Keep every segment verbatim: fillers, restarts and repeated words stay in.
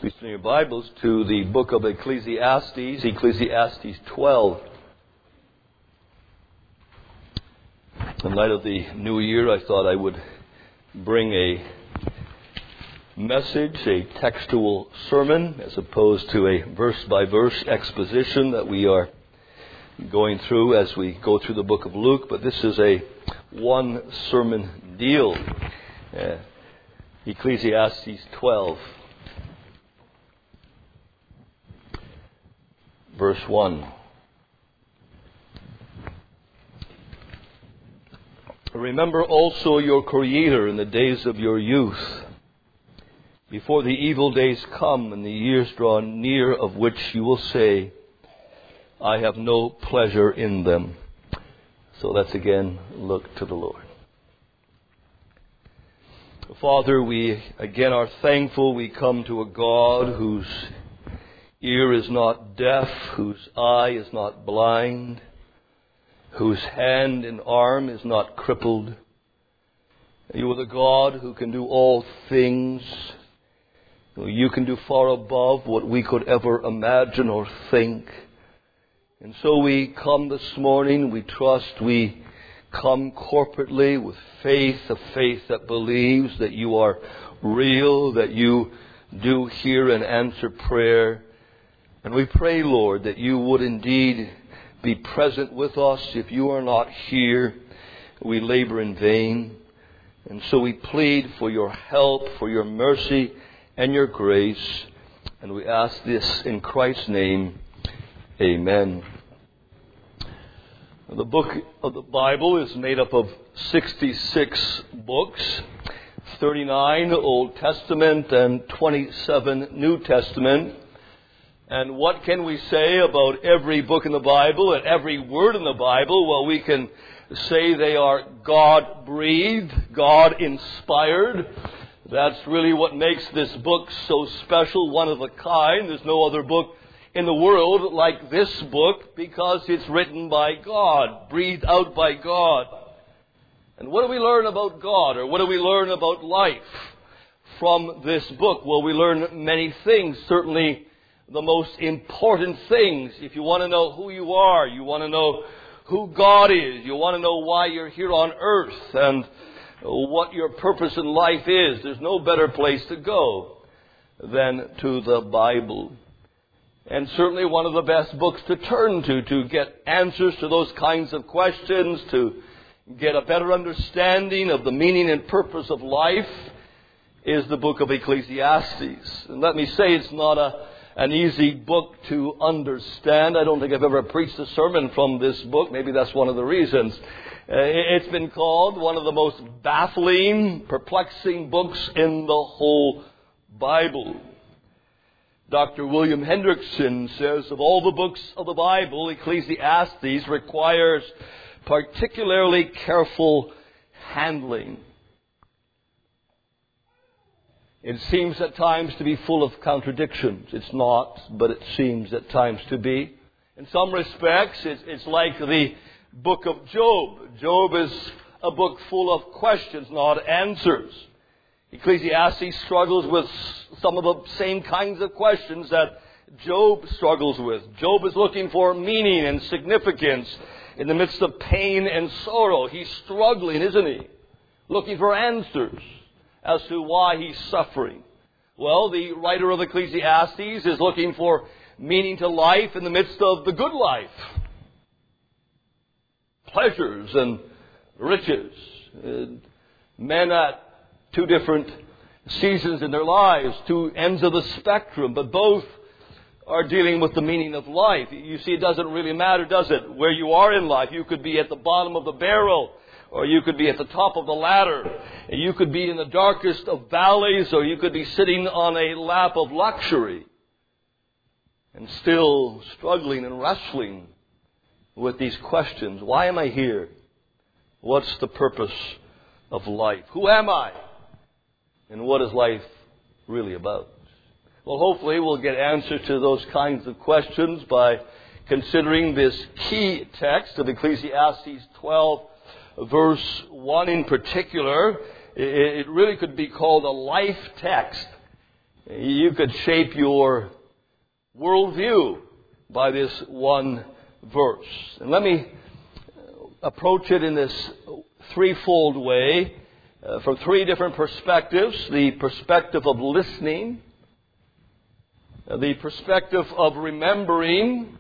Please turn your Bibles to the book of Ecclesiastes, Ecclesiastes twelve. In light of the new year, I thought I would bring a message, a textual sermon, as opposed to a verse-by-verse exposition that we are going through as we go through the book of Luke. But this is a one-sermon deal. Uh, Ecclesiastes twelve. Verse one. Remember also your Creator in the days of your youth, before the evil days come and the years draw near, of which you will say, I have no pleasure in them. So let's again look to the Lord. Father, we again are thankful we come to a God whose ear is not deaf, whose eye is not blind, whose hand and arm is not crippled. You are the God who can do all things. You can do far above what we could ever imagine or think. And so we come this morning, we trust, we come corporately with faith, a faith that believes that you are real, that you do hear and answer prayer. And we pray, Lord, that you would indeed be present with us. If you are not here, we labor in vain. And so we plead for your help, for your mercy and your grace. And we ask this in Christ's name. Amen. The book of the Bible is made up of sixty-six books, thirty-nine Old Testament and twenty-seven New Testament. And what can we say about every book in the Bible and every word in the Bible? Well, we can say they are God-breathed, God-inspired. That's really what makes this book so special, one of a kind. There's no other book in the world like this book because it's written by God, breathed out by God. And what do we learn about God, or what do we learn about life from this book? Well, we learn many things, certainly the most important things. If you want to know who you are, you want to know who God is, you want to know why you're here on earth and what your purpose in life is, there's no better place to go than to the Bible. And certainly one of the best books to turn to, to get answers to those kinds of questions, to get a better understanding of the meaning and purpose of life, is the book of Ecclesiastes. And let me say, it's not a an easy book to understand. I don't think I've ever preached a sermon from this book. Maybe that's one of the reasons. Uh, it's been called one of the most baffling, perplexing books in the whole Bible. Doctor William Hendrickson says of all the books of the Bible, Ecclesiastes requires particularly careful handling. It seems at times to be full of contradictions. It's not, but it seems at times to be. In some respects, it's, it's like the book of Job. Job is a book full of questions, not answers. Ecclesiastes struggles with some of the same kinds of questions that Job struggles with. Job is looking for meaning and significance in the midst of pain and sorrow. He's struggling, isn't he? Looking for answers as to why he's suffering. Well, the writer of Ecclesiastes is looking for meaning to life in the midst of the good life. Pleasures and riches. And men at two different seasons in their lives, two ends of the spectrum, but both are dealing with the meaning of life. You see, it doesn't really matter, does it, where you are in life. You could be at the bottom of the barrel, or you could be at the top of the ladder. You could be in the darkest of valleys, or you could be sitting on a lap of luxury and still struggling and wrestling with these questions. Why am I here? What's the purpose of life? Who am I? And what is life really about? Well, hopefully we'll get answers to those kinds of questions by considering this key text of Ecclesiastes twelve, verse one in particular. It really could be called a life text. you could shape your worldview by this one verse. And let me approach it in this threefold way, uh, from three different perspectives. The perspective of listening, uh, the perspective of remembering,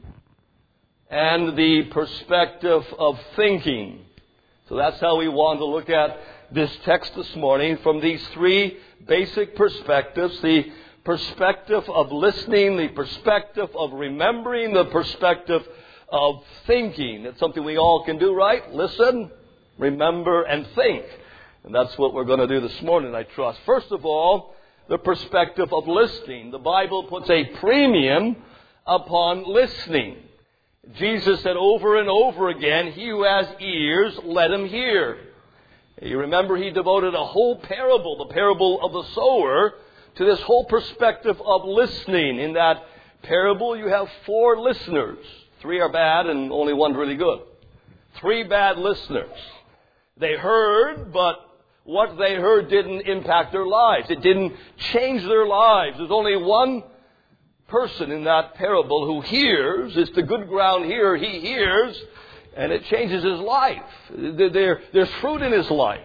and the perspective of thinking. So that's how we want to look at this text this morning, from these three basic perspectives: the perspective of listening, the perspective of remembering, the perspective of thinking. It's something we all can do, right? Listen, remember, and think. And that's what we're going to do this morning, I trust. First of all, the perspective of listening. The Bible puts a premium upon listening. Jesus said over and over again, "He who has ears, let him hear." You remember he devoted a whole parable, the parable of the sower, to this whole perspective of listening. In that parable, you have four listeners. Three are bad and only one really good. Three bad listeners. They heard, but what they heard didn't impact their lives. It didn't change their lives. There's only one person in that parable who hears. It's the good ground hearer. He hears, and it changes his life. There, there's fruit in his life.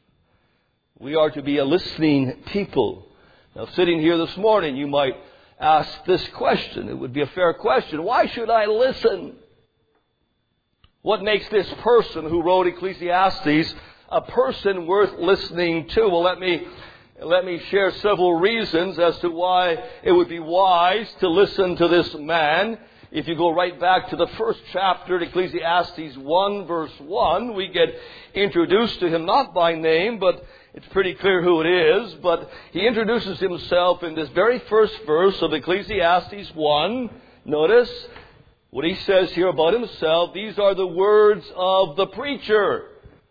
We are to be a listening people. Now, sitting here this morning, you might ask this question. It would be a fair question. Why should I listen? What makes this person who wrote Ecclesiastes a person worth listening to? Well, let me let me share several reasons as to why it would be wise to listen to this man. If you go right back to the first chapter, Ecclesiastes one, verse one, we get introduced to him not by name, but it's pretty clear who it is. But he introduces himself in this very first verse of Ecclesiastes one. Notice what he says here about himself. These are the words of the preacher.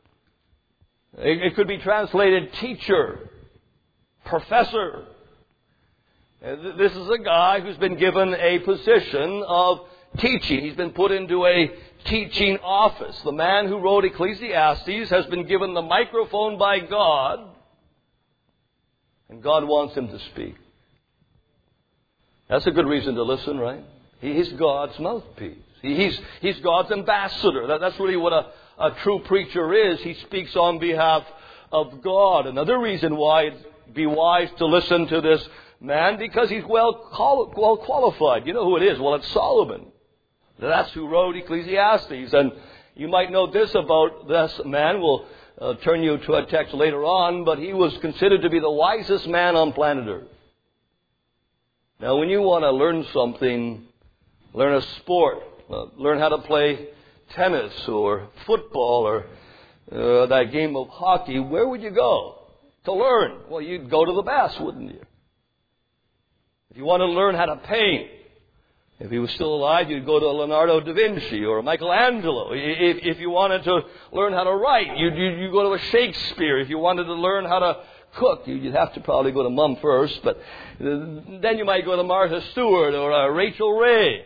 It could be translated teacher, professor. This is a guy who's been given a position of teaching. He's been put into a teaching office. The man who wrote Ecclesiastes has been given the microphone by God, and God wants him to speak. That's a good reason to listen, right? He's God's mouthpiece. He's, he's God's ambassador. That, that's really what a, a true preacher is. He speaks on behalf of God. Another reason why it'd be wise to listen to this man, because he's well, quali- well qualified. You know who it is? Well, it's Solomon. That's who wrote Ecclesiastes. And you might know this about this man. We'll uh, turn you to a text later on, but he was considered to be the wisest man on planet Earth. Now, when you want to learn something, learn a sport, uh, learn how to play tennis or football or uh, that game of hockey, where would you go to learn? Well, you'd go to the best, wouldn't you? If you want to learn how to paint, if he was still alive, you'd go to Leonardo da Vinci or Michelangelo. If, if you wanted to learn how to write, you'd, you'd, you'd go to a Shakespeare. If you wanted to learn how to cook, you'd have to probably go to Mum first, but then you might go to Martha Stewart or uh, Rachel Ray.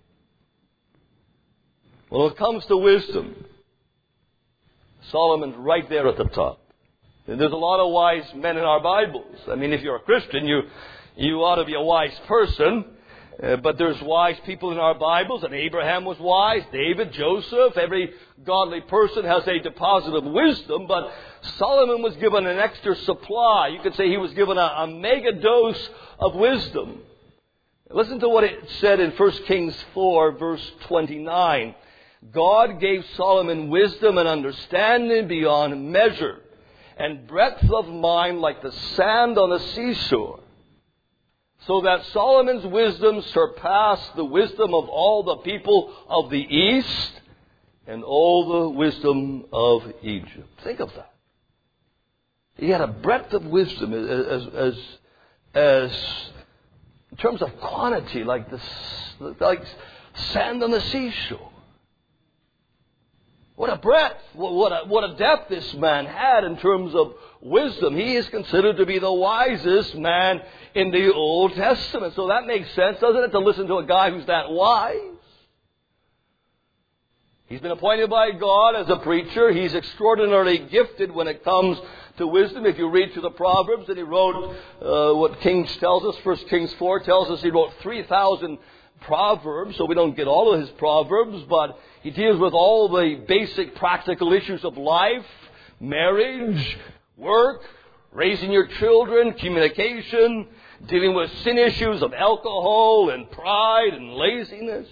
Well, when it comes to wisdom, Solomon's right there at the top. And there's a lot of wise men in our Bibles. I mean, if you're a Christian, you you ought to be a wise person. Uh, but there's wise people in our Bibles, and Abraham was wise, David, Joseph. Every godly person has a deposit of wisdom, but Solomon was given an extra supply. You could say he was given a, a mega dose of wisdom. Listen to what it said in First Kings four, verse twenty-nine. God gave Solomon wisdom and understanding beyond measure, and breadth of mind like the sand on the seashore, so that Solomon's wisdom surpassed the wisdom of all the people of the east and all the wisdom of Egypt. Think of that. He had a breadth of wisdom as, as, as in terms of quantity, like the, like sand on the seashore. What a breadth, what a, what a depth this man had in terms of wisdom. He is considered to be the wisest man in the Old Testament. So that makes sense, doesn't it, to listen to a guy who's that wise? He's been appointed by God as a preacher. He's extraordinarily gifted when it comes to wisdom. If you read through the Proverbs, and he wrote uh, what Kings tells us, First Kings four tells us he wrote three thousand Proverbs, so we don't get all of his Proverbs, but he deals with all the basic practical issues of life, marriage, work, raising your children, communication, dealing with sin issues of alcohol and pride and laziness.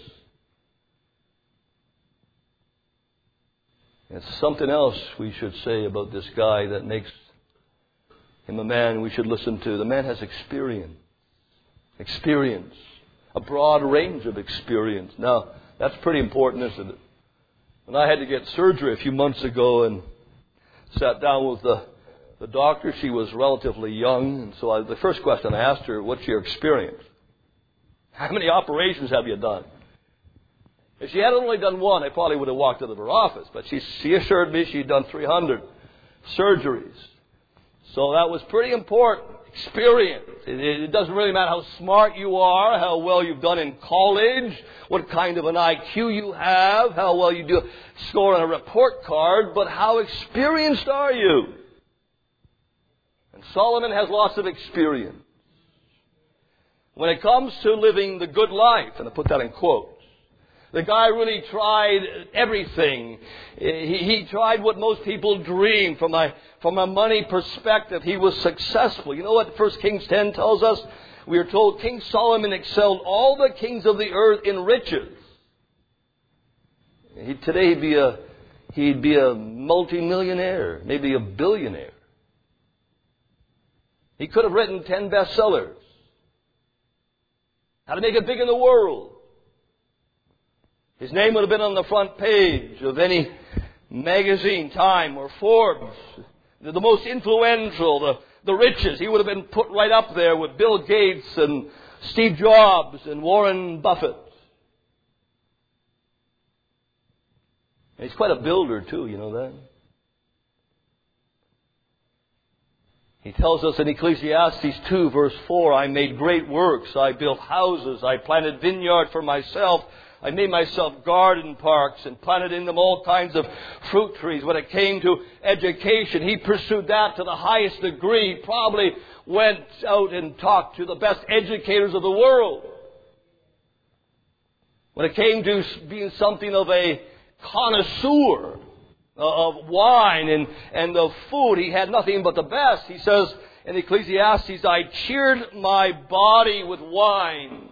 It's something else we should say about this guy that makes him a man we should listen to. The man has experience. Experience. A broad range of experience. Now, that's pretty important, isn't it? When I had to get surgery a few months ago and sat down with the, the doctor, she was relatively young. And so I, the first question I asked her, what's your experience? How many operations have you done? If she had only done one, I probably would have walked out of her office. But she, she assured me she'd done three hundred surgeries. So that was pretty important. Experience. It, it doesn't really matter how smart you are, how well you've done in college, what kind of an I Q you have, how well you do score on a report card, but how experienced are you? And Solomon has lots of experience. When it comes to living the good life, and I put that in quotes, the guy really tried everything. He, he tried what most people dream. From a, from a money perspective, he was successful. You know what First Kings ten tells us? We are told King Solomon excelled all the kings of the earth in riches. He, today he'd be a, he'd be a multimillionaire, maybe a billionaire. He could have written ten bestsellers. How to make it big in the world. His name would have been on the front page of any magazine, Time or Forbes. The most influential, the, the richest. He would have been put right up there with Bill Gates and Steve Jobs and Warren Buffett. And he's quite a builder too, you know that? He tells us in Ecclesiastes two verse four, I made great works, I built houses, I planted vineyard for myself, I made myself garden parks and planted in them all kinds of fruit trees. When it came to education, he pursued that to the highest degree. He probably went out and talked to the best educators of the world. When it came to being something of a connoisseur of wine and, and of food, he had nothing but the best. He says in Ecclesiastes, I cheered my body with wine.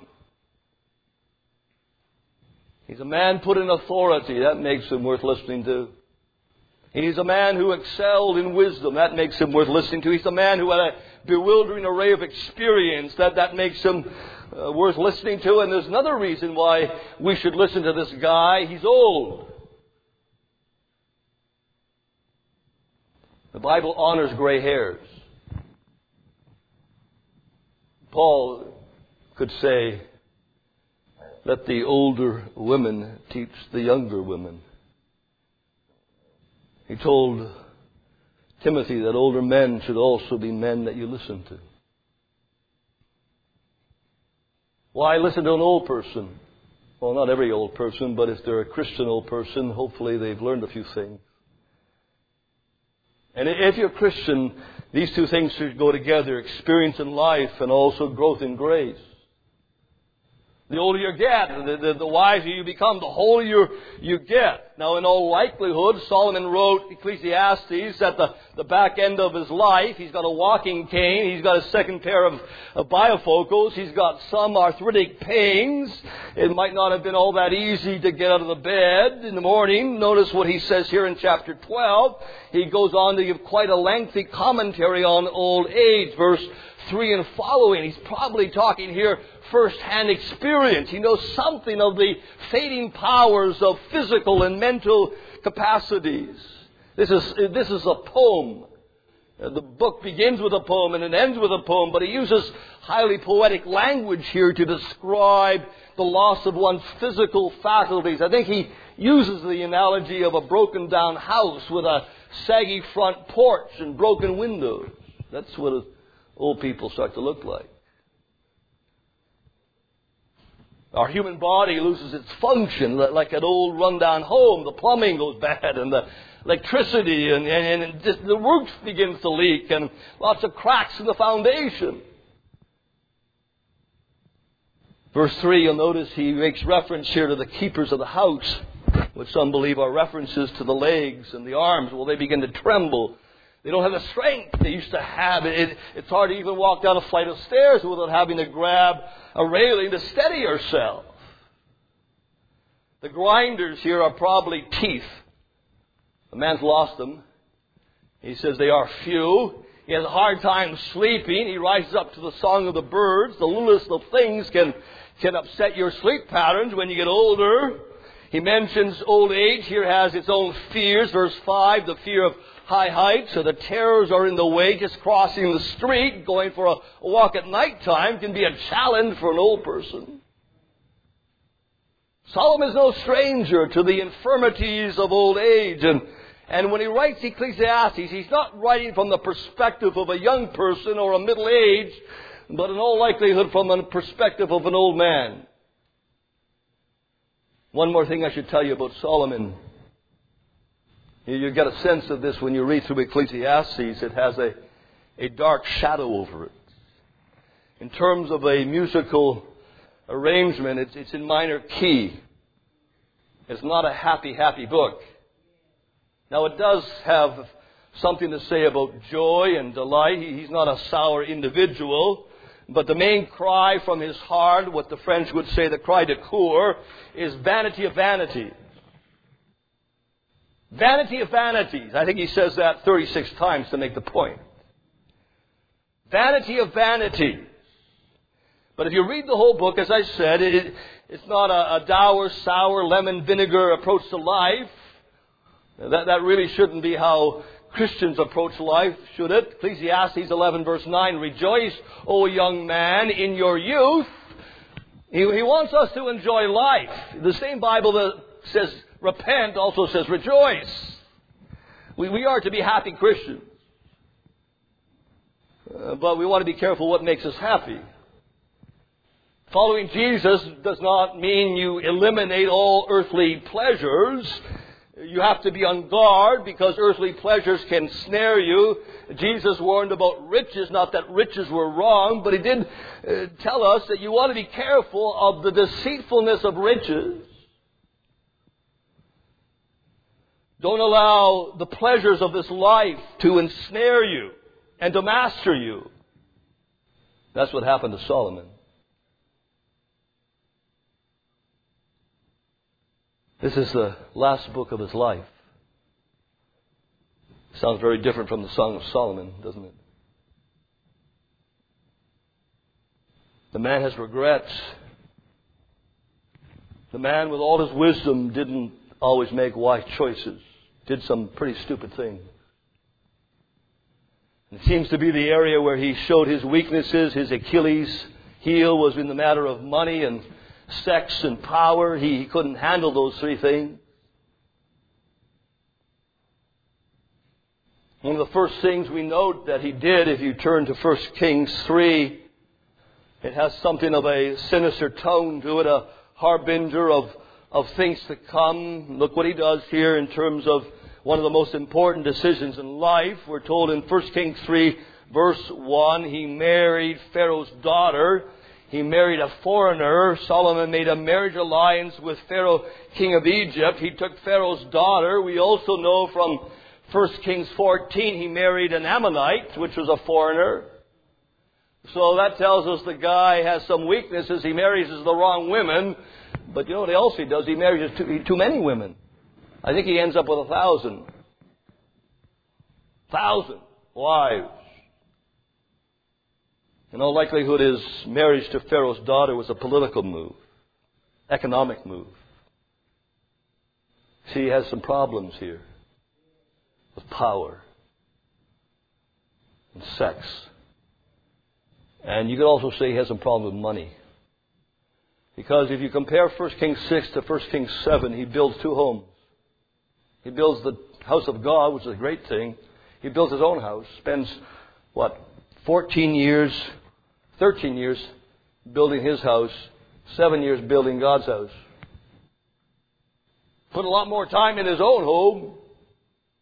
He's a man put in authority. That makes him worth listening to. He's a man who excelled in wisdom. That makes him worth listening to. He's a man who had a bewildering array of experience. That, that makes him uh, worth listening to. And there's another reason why we should listen to this guy. He's old. The Bible honors gray hairs. Paul could say, let the older women teach the younger women. He told Timothy that older men should also be men that you listen to. Why listen to an old person? Well, not every old person, but if they're a Christian old person, hopefully they've learned a few things. And if you're a Christian, these two things should go together, experience in life and also growth in grace. The older you get, the, the, the wiser you become, the holier you get. Now, in all likelihood, Solomon wrote Ecclesiastes at the, the back end of his life. He's got a walking cane. He's got a second pair of, of bifocals. He's got some arthritic pains. It might not have been all that easy to get out of the bed in the morning. Notice what he says here in chapter twelve. He goes on to give quite a lengthy commentary on old age. Verse three and following. He's probably talking here first-hand experience. He knows something of the fading powers of physical and mental capacities. This is, this is a poem. The book begins with a poem and it ends with a poem, but he uses highly poetic language here to describe the loss of one's physical faculties. I think he uses the analogy of a broken down house with a saggy front porch and broken windows. That's what old people start to look like. Our human body loses its function like an old run-down home. The plumbing goes bad and the, electricity, and, and, and just the roof begins to leak, and lots of cracks in the foundation. Verse three, you'll notice he makes reference here to the keepers of the house, which some believe are references to the legs and the arms. Well, they begin to tremble. They don't have the strength they used to have. It, it's hard to even walk down a flight of stairs without having to grab a railing to steady yourself. The grinders here are probably teeth. The man's lost them. He says they are few. He has a hard time sleeping. He rises up to the song of the birds. The littlest of things can, can upset your sleep patterns when you get older. He mentions old age here has its own fears. Verse five, the fear of high heights, so the terrors are in the way. Just crossing the street, going for a walk at night time can be a challenge for an old person. Solomon is no stranger to the infirmities of old age. And, and when he writes Ecclesiastes, he's not writing from the perspective of a young person or a middle age, but in all likelihood from the perspective of an old man. One more thing I should tell you about Solomon. You get a sense of this when you read through Ecclesiastes. It has a, a dark shadow over it. In terms of a musical arrangement, it's, it's in minor key. It's not a happy, happy book. Now, it does have something to say about joy and delight. He, he's not a sour individual. But the main cry from his heart, what the French would say, the cry de coeur, is vanity of vanities. Vanity of vanities. I think he says that thirty-six times to make the point. Vanity of vanities. But if you read the whole book, as I said, it, it's not a, a dour, sour, lemon vinegar approach to life. That, that really shouldn't be how Christians approach life, should it? Ecclesiastes eleven verse nine, rejoice, O young man, in your youth. He, he wants us to enjoy life. The same Bible that says repent also says rejoice. We, we are to be happy Christians. Uh, but we want to be careful what makes us happy. Following Jesus does not mean you eliminate all earthly pleasures. You have to be on guard because earthly pleasures can snare you. Jesus warned about riches, not that riches were wrong, but he did uh, tell us that you want to be careful of the deceitfulness of riches. Don't allow the pleasures of this life to ensnare you and to master you. That's what happened to Solomon. This is the last book of his life. Sounds very different from the Song of Solomon, doesn't it? The man has regrets. The man with all his wisdom didn't always make wise choices. Did some pretty stupid things. It seems to be the area where he showed his weaknesses. His Achilles heel was in the matter of money and sex and power. He, he couldn't handle those three things. One of the first things we note that he did, if you turn to First Kings three, it has something of a sinister tone to it, a harbinger of, of things to come. Look what he does here in terms of one of the most important decisions in life. We're told in First Kings three, verse one, he married Pharaoh's daughter. He married a foreigner. Solomon made a marriage alliance with Pharaoh, king of Egypt. He took Pharaoh's daughter. We also know from First Kings fourteen, he married an Ammonite, which was a foreigner. So that tells us the guy has some weaknesses. He marries the wrong women. But you know what else he does? He marries too, too many women. I think he ends up with a thousand. Thousand wives. In all likelihood, his marriage to Pharaoh's daughter was a political move, economic move. See, he has some problems here with power and sex. And you could also say he has some problem with money. Because if you compare First Kings six to First Kings seven, he builds two homes. He builds the house of God, which is a great thing. He builds his own house, spends, what, fourteen years, thirteen years building his house, seven years building God's house. Put a lot more time in his own home.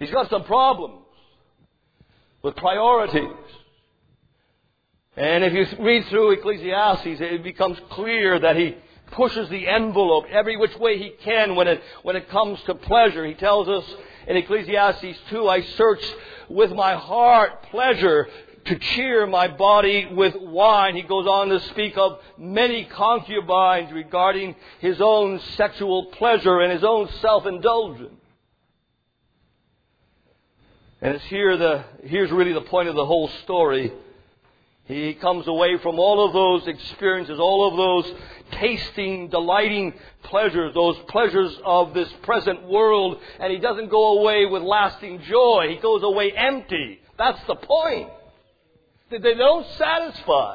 He's got some problems with priorities. And if you read through Ecclesiastes, it becomes clear that he pushes the envelope every which way he can when it, when it comes to pleasure. He tells us in Ecclesiastes two, I search with my heart pleasure to cheer my body with wine. He goes on to speak of many concubines regarding his own sexual pleasure and his own self-indulgence. And it's here the, here's really the point of the whole story. He comes away from all of those experiences, all of those tasting, delighting pleasures, those pleasures of this present world, and he doesn't go away with lasting joy. He goes away empty. That's the point. They don't satisfy.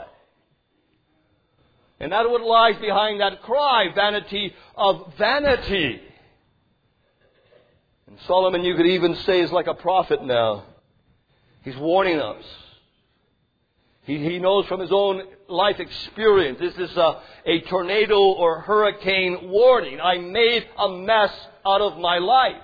And that's what lies behind that cry, vanity of vanity. And Solomon, you could even say, is like a prophet now. He's warning us. He, he knows from his own life experience. This is a, a tornado or hurricane warning. I made a mess out of my life.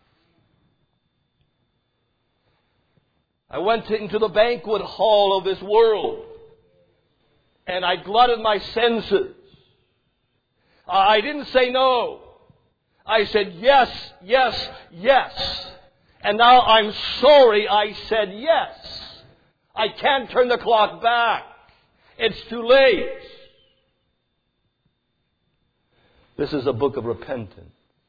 I went into the banquet hall of this world, and I glutted my senses. I didn't say no. I said yes, yes, yes. And now I'm sorry I said yes. I can't turn the clock back. It's too late. This is a book of repentance.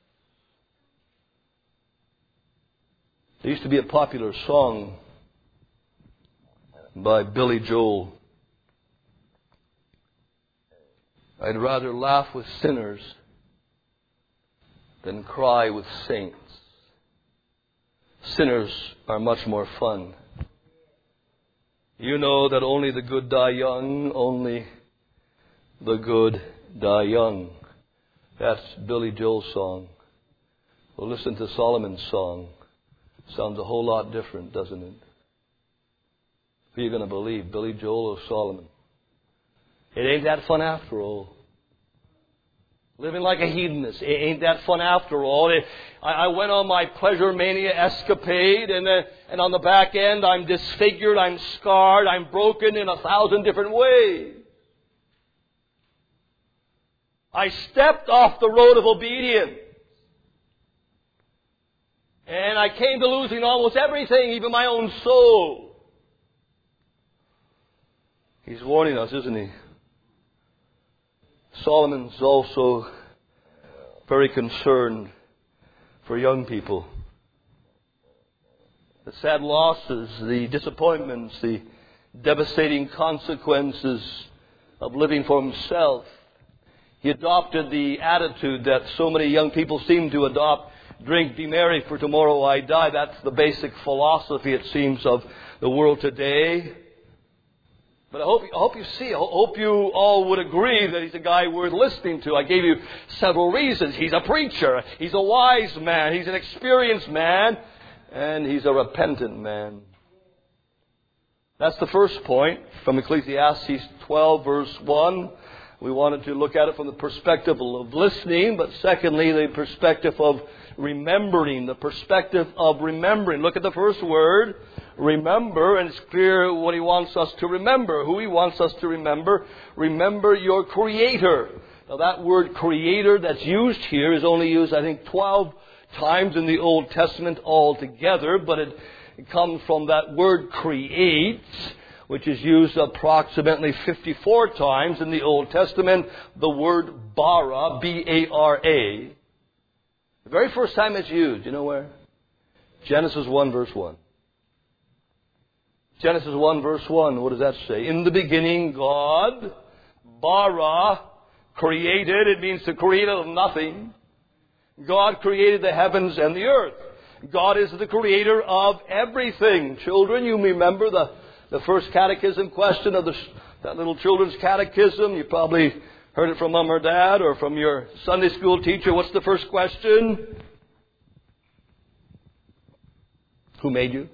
There used to be a popular song by Billy Joel. I'd rather laugh with sinners than cry with saints. Sinners are much more fun. You know that only the good die young, only the good die young. That's Billy Joel's song. Well, listen to Solomon's song. Sounds a whole lot different, doesn't it? Who are you going to believe, Billy Joel or Solomon? It ain't that fun after all. Living like a hedonist, it ain't that fun after all. It, I, I went on my pleasure mania escapade, and, uh, and on the back end, I'm disfigured, I'm scarred, I'm broken in a thousand different ways. I stepped off the road of obedience. And I came to losing almost everything, even my own soul. He's warning us, isn't he? Solomon's also very concerned for young people. The sad losses, the disappointments, the devastating consequences of living for himself. He adopted the attitude that so many young people seem to adopt. Drink, be merry, for tomorrow I die. That's the basic philosophy, it seems, of the world today. But I hope, I hope you see, I hope you all would agree that he's a guy worth listening to. I gave you several reasons. He's a preacher. He's a wise man. He's an experienced man. And he's a repentant man. That's the first point from Ecclesiastes twelve, verse one. We wanted to look at it from the perspective of listening, but secondly, the perspective of remembering. The perspective of remembering. Look at the first word, remember, and it's clear what he wants us to remember. Who he wants us to remember. Remember your Creator. Now that word Creator that's used here is only used, I think, twelve times in the Old Testament altogether, but it, it comes from that word create, which is used approximately fifty-four times in the Old Testament, the word bara, B A R A. The very first time it's used, you know where? Genesis one, verse one. Genesis one, verse one, what does that say? In the beginning, God, bara, created. It means to create out of nothing. God created the heavens and the earth. God is the creator of everything. Children, you remember the The first catechism question of the, that little children's catechism. You probably heard it from mom or dad or from your Sunday school teacher. What's the first question? Who made you?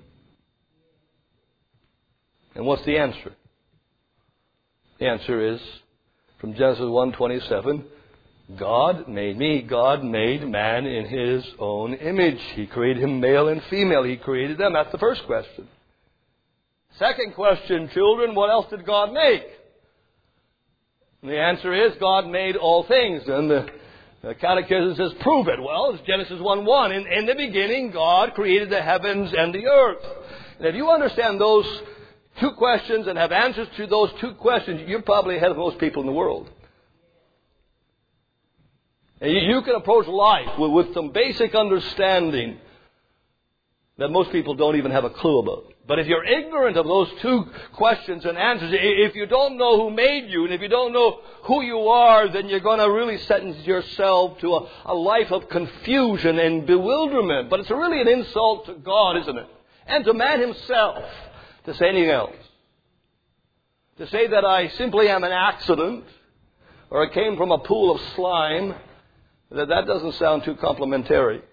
And what's the answer? The answer is, from Genesis one twenty-seven, God made me. God made man in His own image. He created him male and female. He created them. That's the first question. Second question, children, what else did God make? And the answer is God made all things. And the, the Catechism says, prove it. Well, it's Genesis one one. In, in the beginning, God created the heavens and the earth. And if you understand those two questions and have answers to those two questions, you're probably ahead of most people in the world. And you, you can approach life with, with some basic understanding that most people don't even have a clue about. But if you're ignorant of those two questions and answers, if you don't know who made you, and if you don't know who you are, then you're going to really sentence yourself to a, a life of confusion and bewilderment. But it's really an insult to God, isn't it? And to man himself to say anything else. To say that I simply am an accident, or I came from a pool of slime, that that doesn't sound too complimentary.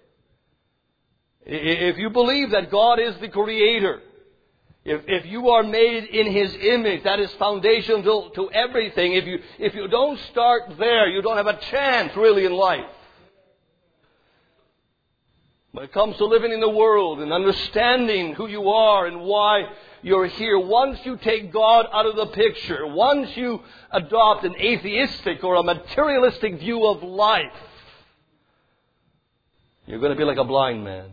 If you believe that God is the Creator, if, if you are made in His image, that is foundational to everything. If you, if you don't start there, you don't have a chance really in life. When it comes to living in the world and understanding who you are and why you're here, once you take God out of the picture, once you adopt an atheistic or a materialistic view of life, you're going to be like a blind man.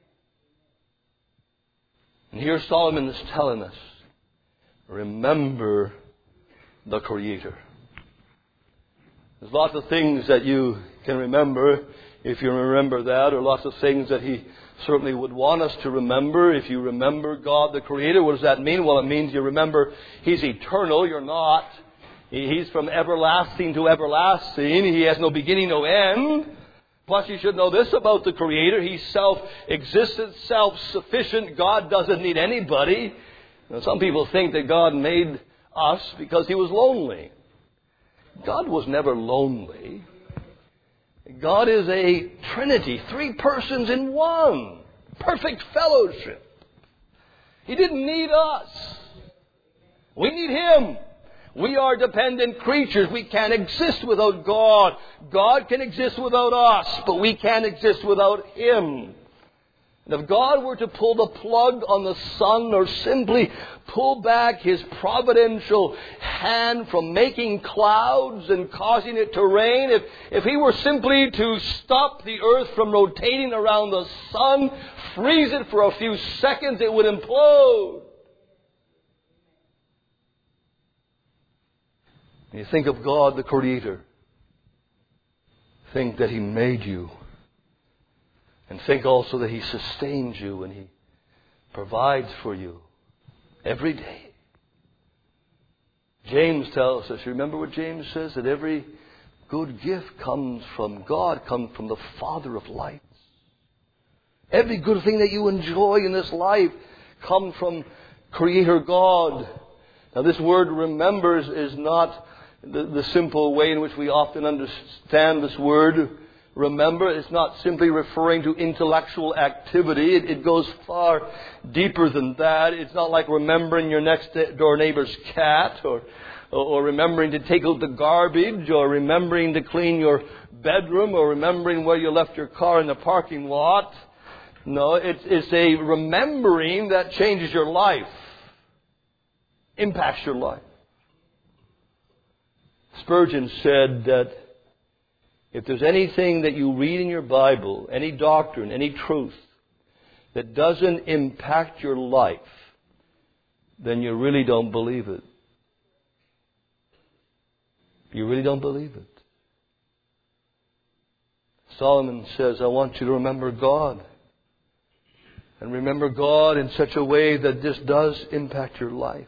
And here Solomon is telling us, remember the Creator. There's lots of things that you can remember if you remember that, or lots of things that He certainly would want us to remember. If you remember God the Creator, what does that mean? Well, it means you remember He's eternal. You're not. He's from everlasting to everlasting. He has no beginning, no end. Plus, you should know this about the Creator. He's self-existent, self-sufficient. God doesn't need anybody. Now, some people think that God made us because He was lonely. God was never lonely. God is a Trinity, three persons in one. Perfect fellowship. He didn't need us. We need Him. We are dependent creatures. We can't exist without God. God can exist without us, but we can't exist without Him. And if God were to pull the plug on the sun, or simply pull back His providential hand from making clouds and causing it to rain, if, if He were simply to stop the earth from rotating around the sun, freeze it for a few seconds, it would implode. You think of God the Creator. Think that He made you. And think also that He sustains you and He provides for you every day. James tells us, remember what James says? That every good gift comes from God, comes from the Father of lights. Every good thing that you enjoy in this life comes from Creator God. Now this word remembers is not The, the simple way in which we often understand this word, remember. It's not simply referring to intellectual activity. It, it goes far deeper than that. It's not like remembering your next door neighbor's cat, or, or remembering to take out the garbage, or remembering to clean your bedroom, or remembering where you left your car in the parking lot. No, it's, it's a remembering that changes your life, impacts your life. Spurgeon said that if there's anything that you read in your Bible, any doctrine, any truth, that doesn't impact your life, then you really don't believe it. You really don't believe it. Solomon says, I want you to remember God. And remember God in such a way that this does impact your life.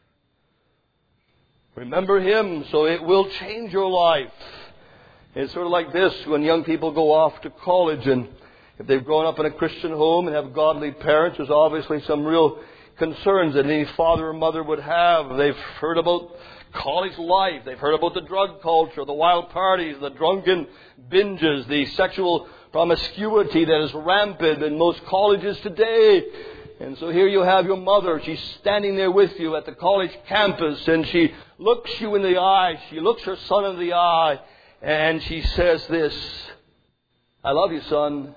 Remember Him so it will change your life. It's sort of like this when young people go off to college, and if they've grown up in a Christian home and have godly parents, there's obviously some real concerns that any father or mother would have. They've heard about college life. They've heard about the drug culture, the wild parties, the drunken binges, the sexual promiscuity that is rampant in most colleges today. And so here you have your mother. She's standing there with you at the college campus, and she looks you in the eye. She looks her son in the eye, and she says this, I love you, son,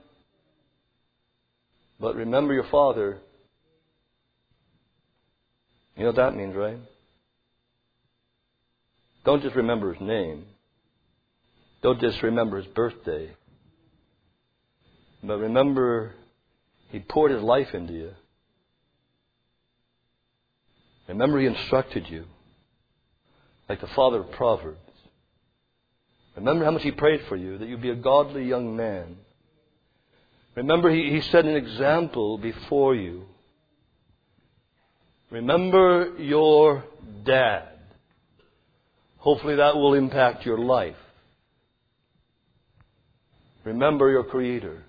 but remember your father. You know what that means, right? Don't just remember his name. Don't just remember his birthday. But remember, he poured his life into you. Remember, he instructed you, like the father of Proverbs. Remember how much he prayed for you, that you'd be a godly young man. Remember, he, he set an example before you. Remember your dad. Hopefully that will impact your life. Remember your Creator.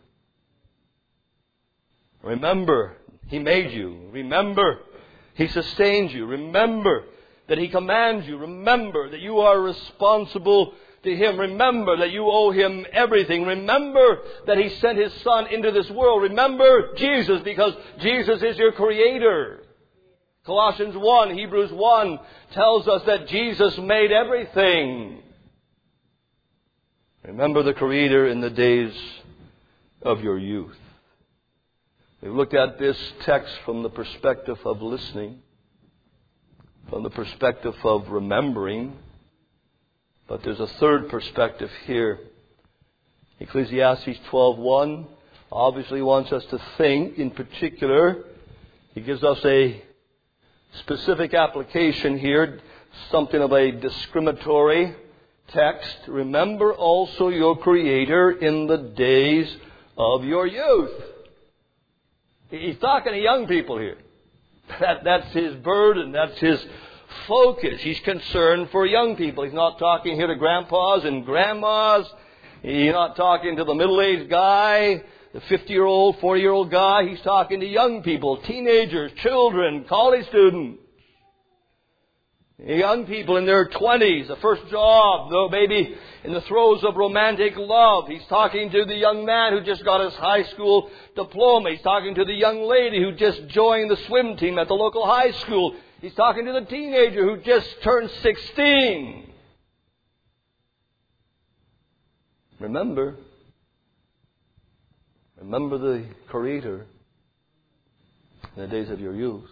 Remember, he made you. Remember, he sustains you. Remember that he commands you. Remember that you are responsible to him. Remember that you owe him everything. Remember that he sent his son into this world. Remember Jesus, because Jesus is your Creator. Colossians one, Hebrews one tells us that Jesus made everything. Remember the Creator in the days of your youth. We've looked at this text from the perspective of listening, from the perspective of remembering. But there's a third perspective here. Ecclesiastes twelve one obviously wants us to think. In particular, he gives us a specific application here, something of a discriminatory text. Remember also your Creator in the days of your youth. He's talking to young people here. That, that's his burden. That's his focus. He's concerned for young people. He's not talking here to grandpas and grandmas. He's not talking to the middle-aged guy, the fifty-year-old, forty-year-old guy. He's talking to young people, teenagers, children, college students. Young people in their twenties, the first job, though maybe in the throes of romantic love. He's talking to the young man who just got his high school diploma. He's talking to the young lady who just joined the swim team at the local high school. He's talking to the teenager who just turned sixteen. Remember, remember the Creator in the days of your youth.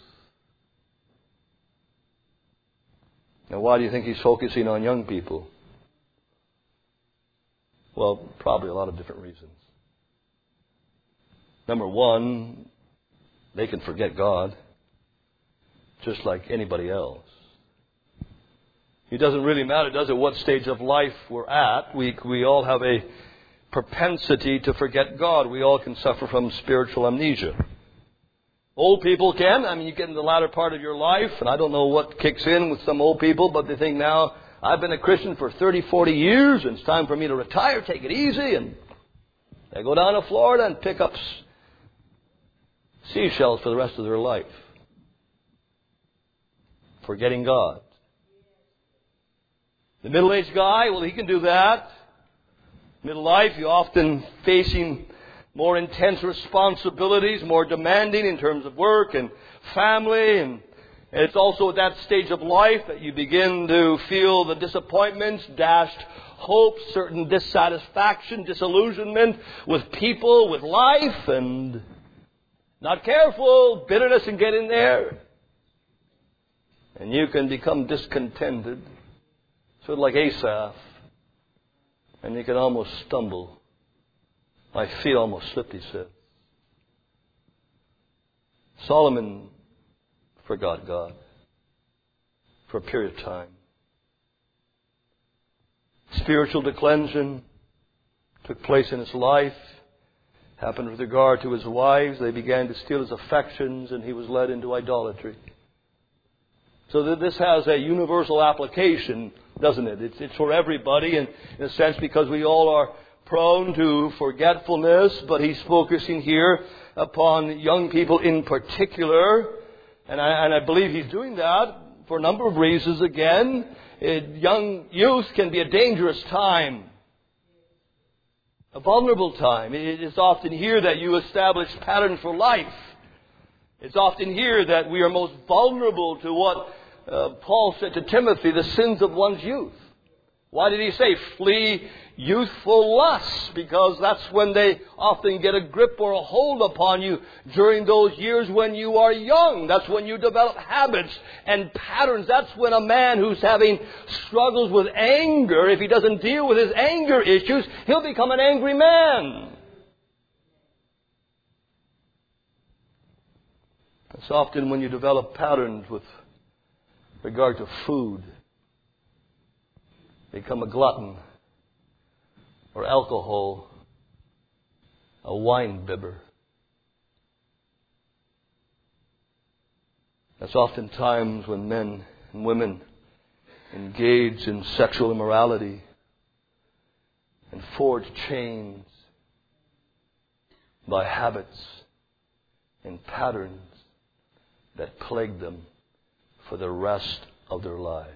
Now, why do you think he's focusing on young people? Well, probably a lot of different reasons. Number one, they can forget God, just like anybody else. It doesn't really matter, does it, what stage of life we're at. We, we all have a propensity to forget God. We all can suffer from spiritual amnesia. Old people can. I mean, you get in the latter part of your life, and I don't know what kicks in with some old people, but they think now, I've been a Christian for thirty, forty years, and it's time for me to retire, take it easy, and they go down to Florida and pick up seashells for the rest of their life. Forgetting God. The middle-aged guy, well, he can do that. Middle life, you're often facing more intense responsibilities, more demanding in terms of work and family. And it's also at that stage of life that you begin to feel the disappointments, dashed hopes, certain dissatisfaction, disillusionment with people, with life, and not careful, bitterness can get in there. And you can become discontented, sort of like Asaph, and you can almost stumble. My feet almost slipped, he said. Solomon forgot God for a period of time. Spiritual declension took place in his life. Happened with regard to his wives. They began to steal his affections, and he was led into idolatry. So that this has a universal application, doesn't it? It's, it's for everybody, and in a sense, because we all are prone to forgetfulness, but he's focusing here upon young people in particular. And I, and I believe he's doing that for a number of reasons. Again, it, young youth can be a dangerous time, a vulnerable time. It is often here that you establish patterns for life. It's often here that we are most vulnerable to what uh, Paul said to Timothy, the sins of one's youth. Why did he say flee youthful lusts? Because that's when they often get a grip or a hold upon you during those years when you are young. That's when you develop habits and patterns. That's when a man who's having struggles with anger, if he doesn't deal with his anger issues, he'll become an angry man. It's often when you develop patterns with regard to food, become a glutton, or alcohol, a wine bibber. That's often times when men and women engage in sexual immorality and forge chains by habits and patterns that plague them for the rest of their lives.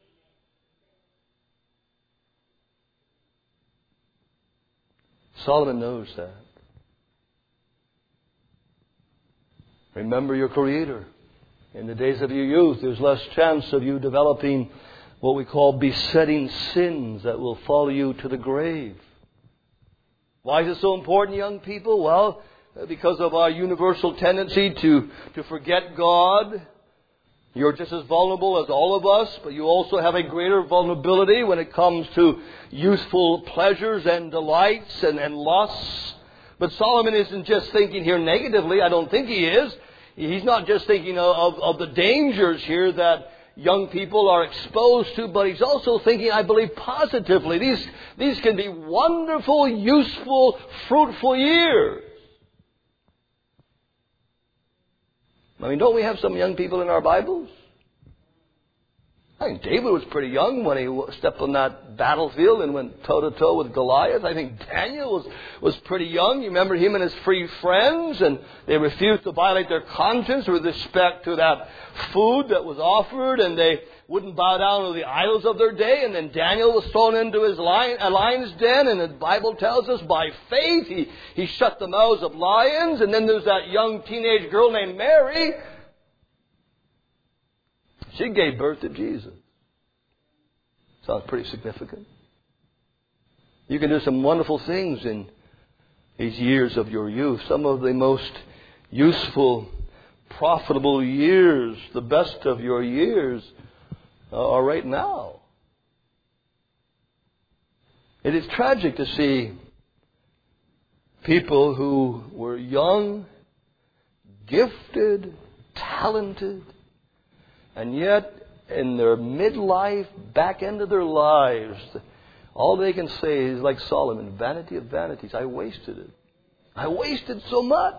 Solomon knows that. Remember your Creator. In the days of your youth, there's less chance of you developing what we call besetting sins that will follow you to the grave. Why is it so important, young people? Well, because of our universal tendency to, to forget God. You're just as vulnerable as all of us, but you also have a greater vulnerability when it comes to youthful pleasures and delights and, and lusts. But Solomon isn't just thinking here negatively. I don't think he is. He's not just thinking of, of the dangers here that young people are exposed to, but he's also thinking, I believe, positively. These, these can be wonderful, useful, fruitful years. I mean, don't we have some young people in our Bibles? I think David was pretty young when he stepped on that battlefield and went toe-to-toe with Goliath. I think Daniel was, was pretty young. You remember him and his three friends, and they refused to violate their conscience with respect to that food that was offered, and they wouldn't bow down to the idols of their day. And then Daniel was thrown into his lion, a lion's den, and the Bible tells us by faith he, he shut the mouths of lions. And then there's that young teenage girl named Mary. She gave birth to Jesus. Sounds pretty significant. You can do some wonderful things in these years of your youth. Some of the most useful, profitable years, the best of your years, uh, are right now. It is tragic to see people who were young, gifted, talented, and yet in their midlife, back end of their lives, all they can say is like Solomon, vanity of vanities. I wasted it. I wasted so much.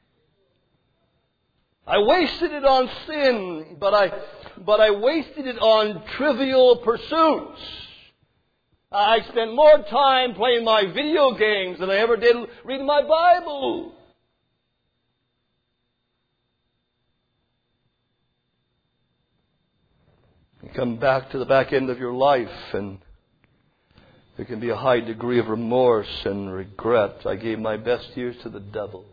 I wasted it on sin, but I, but I wasted it on trivial pursuits. I spent more time playing my video games than I ever did reading my Bible. You come back to the back end of your life and there can be a high degree of remorse and regret. I gave my best years to the devil.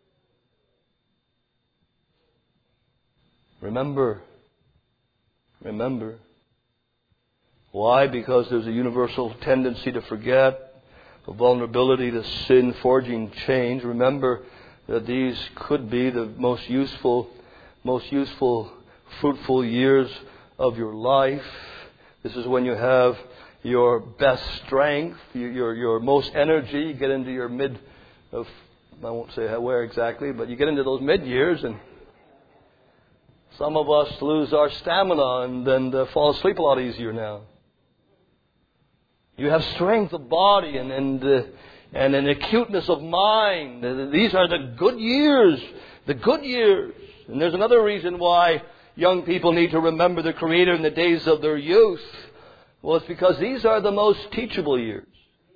Remember, remember. Why? Because there's a universal tendency to forget, a vulnerability to sin, forging change. Remember that these could be the most useful, most useful, fruitful years of your life. This is when you have your best strength, your your most energy. You get into your mid, of, I won't say where exactly, but you get into those mid years, and some of us lose our stamina and then uh, fall asleep a lot easier now. You have strength of body and and uh, and an acuteness of mind. These are the good years, the good years. And there's another reason why young people need to remember the Creator in the days of their youth. Well, it's because these are the most teachable years.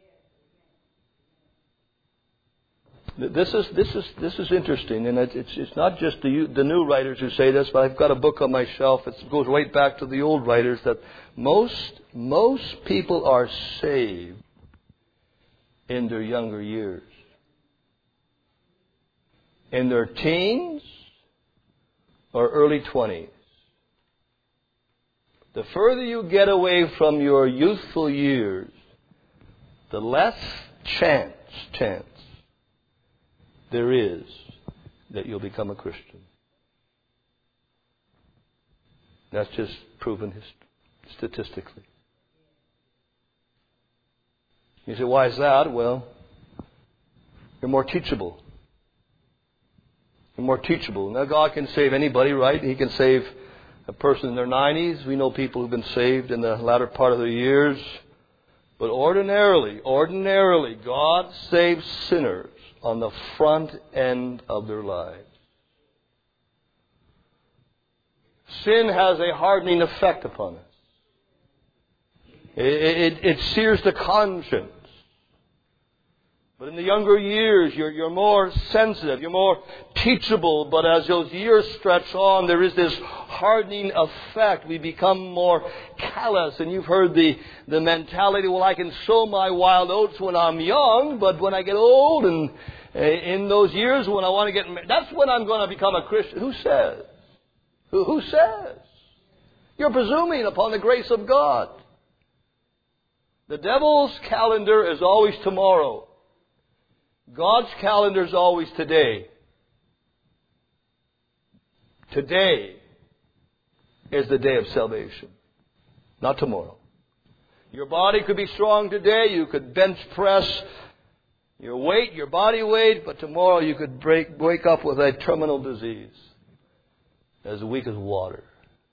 This is this is this is interesting, and it's it's not just the the new writers who say this, but I've got a book on my shelf that goes right back to the old writers that most most people are saved in their younger years, in their teens or early twenties. The further you get away from your youthful years, the less chance, chance there is that you'll become a Christian. That's just proven hist- statistically. You say, why is that? Well, you're more teachable. You're more teachable. Now, God can save anybody, right? He can save a person in their nineties. We know people who've been saved in the latter part of their years. But ordinarily, ordinarily, God saves sinners on the front end of their lives. Sin has a hardening effect upon us. It, it, it sears the conscience. But in the younger years, you're, you're more sensitive, you're more teachable. But as those years stretch on, there is this hardening effect. We become more callous. And you've heard the, the mentality, well, I can sow my wild oats when I'm young, but when I get old and uh, in those years when I want to get married, that's when I'm going to become a Christian. Who says? Who, who says? You're presuming upon the grace of God. The devil's calendar is always tomorrow. God's calendar is always today. Today is the day of salvation, not tomorrow. Your body could be strong today. You could bench press your weight, your body weight, but tomorrow you could break, wake up with a terminal disease as weak as water.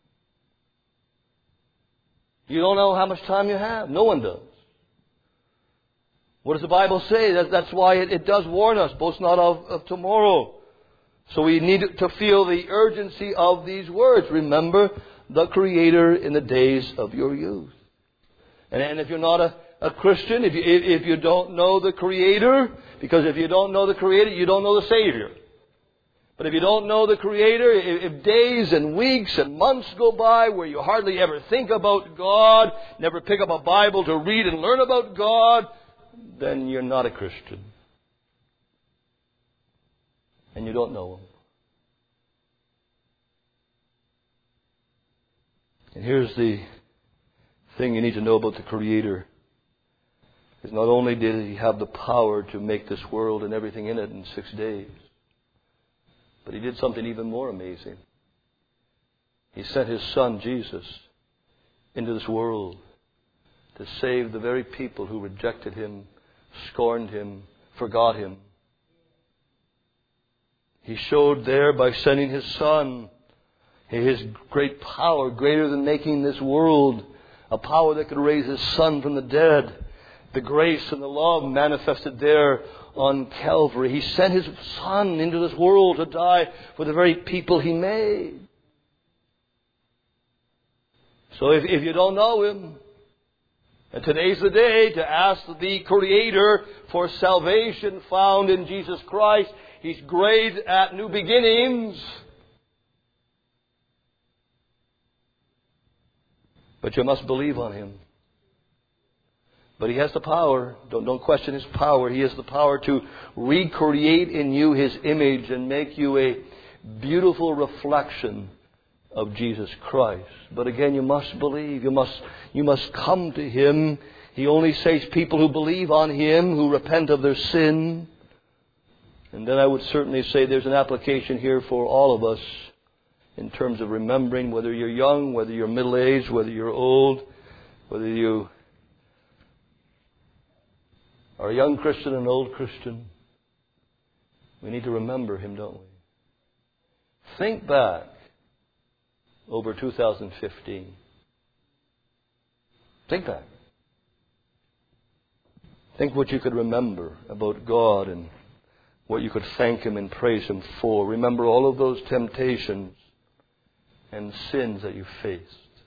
You don't know how much time you have. No one does. What does the Bible say? That, that's why it, it does warn us, boast not of, of tomorrow. So we need to feel the urgency of these words. Remember the Creator in the days of your youth. And, and if you're not a, a Christian, if you, if, if you don't know the Creator, because if you don't know the Creator, you don't know the Savior. But if you don't know the Creator, if, if days and weeks and months go by where you hardly ever think about God, never pick up a Bible to read and learn about God, then you're not a Christian. And you don't know Him. And here's the thing you need to know about the Creator. Is not only did He have the power to make this world and everything in it in six days, but He did something even more amazing. He sent His Son, Jesus, into this world to save the very people who rejected Him, scorned Him, forgot Him. He showed there by sending His Son His great power, greater than making this world, a power that could raise His Son from the dead. The grace and the love manifested there on Calvary. He sent His Son into this world to die for the very people He made. So if, if you don't know Him, and today's the day to ask the Creator for salvation found in Jesus Christ. He's great at new beginnings. But you must believe on Him. But He has the power. Don't, don't question His power. He has the power to recreate in you His image and make you a beautiful reflection of Jesus Christ. But again, you must believe. You must, you must come to Him. He only saves people who believe on Him, who repent of their sin. And then I would certainly say there's an application here for all of us in terms of remembering, whether you're young, whether you're middle-aged, whether you're old, whether you are a young Christian, an old Christian. We need to remember Him, don't we? Think back over two thousand fifteen. Think back. Think what you could remember about God and what you could thank Him and praise Him for. Remember all of those temptations and sins that you faced.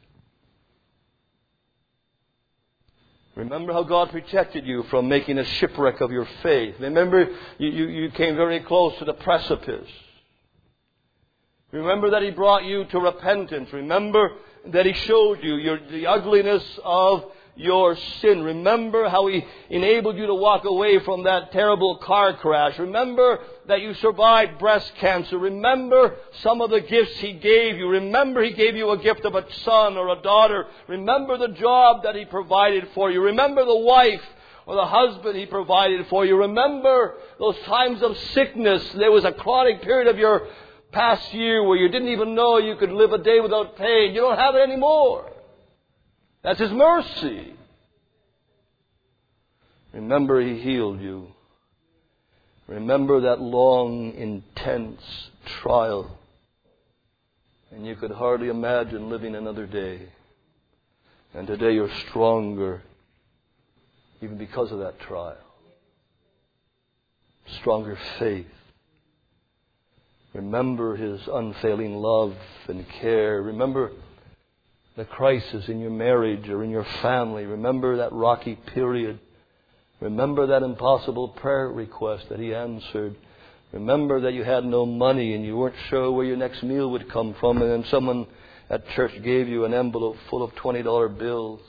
Remember how God protected you from making a shipwreck of your faith. Remember you, you, you came very close to the precipice. Remember that He brought you to repentance. Remember that He showed you your, the ugliness of your sin. Remember how He enabled you to walk away from that terrible car crash. Remember that you survived breast cancer. Remember some of the gifts He gave you. Remember He gave you a gift of a son or a daughter. Remember the job that He provided for you. Remember the wife or the husband He provided for you. Remember those times of sickness. There was a chronic period of your past year where you didn't even know you could live a day without pain. You don't have it anymore. That's His mercy. Remember He healed you. Remember that long, intense trial. And you could hardly imagine living another day. And today you're stronger even because of that trial. Stronger faith. Remember His unfailing love and care. Remember the crisis in your marriage or in your family. Remember that rocky period. Remember that impossible prayer request that He answered. Remember that you had no money and you weren't sure where your next meal would come from, and then someone at church gave you an envelope full of twenty dollar bills.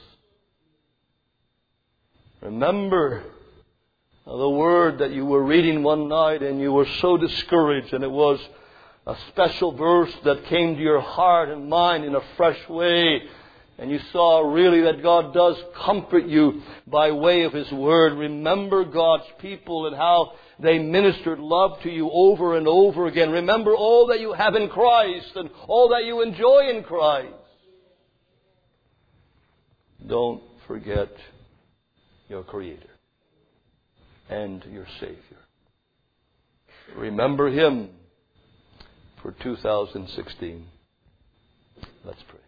Remember the word that you were reading one night and you were so discouraged, and it was a special verse that came to your heart and mind in a fresh way. And you saw really that God does comfort you by way of His Word. Remember God's people and how they ministered love to you over and over again. Remember all that you have in Christ and all that you enjoy in Christ. Don't forget your Creator and your Savior. Remember Him for two thousand sixteen. Let's pray.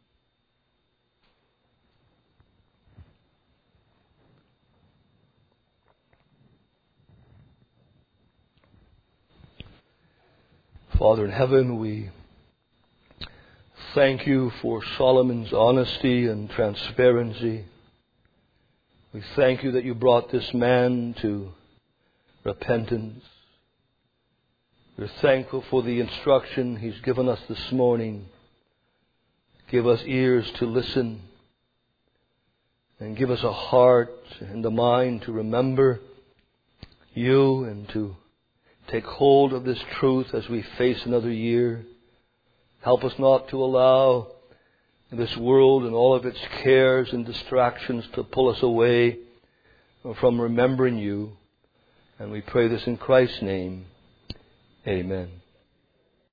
Father in heaven, we thank You for Solomon's honesty and transparency. We thank You that You brought this man to repentance. We're thankful for the instruction He's given us this morning. Give us ears to listen, and give us a heart and a mind to remember You and to take hold of this truth as we face another year. Help us not to allow this world and all of its cares and distractions to pull us away from remembering You. And we pray this in Christ's name. Amen.